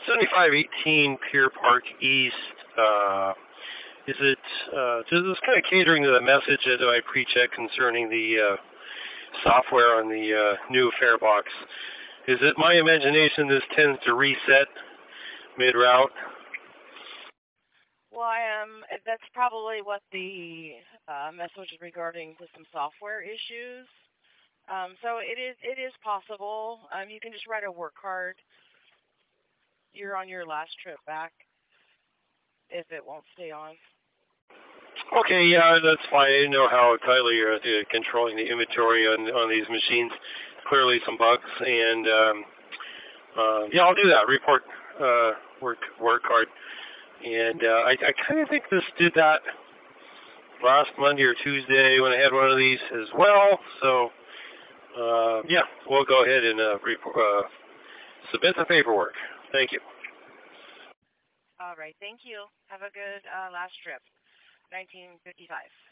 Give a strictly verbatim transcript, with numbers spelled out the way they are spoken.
seventy-five eighteen Pier Park East. Uh, is it, uh, this is kind of catering to the message that I pre-checked concerning the uh, software on the uh, new farebox. Is it my imagination this tends to reset mid-route? Well, I am. That's probably what the uh, message is regarding to some software issues. Um, so it is it is possible. Um, you can just write a work card. You're on your last trip back if it won't stay on. Okay, yeah, that's fine. I didn't know how tightly you're uh, controlling the inventory on on these machines. Clearly some bugs, and um, uh, yeah, I'll do that. Report uh, work work card, and uh, I, I kind of think this did that last Monday or Tuesday when I had one of these as well. So uh, yeah, we'll go ahead and uh, report, uh, submit the paperwork. Thank you. All right, thank you. Have a good uh, last trip. nineteen fifty-five.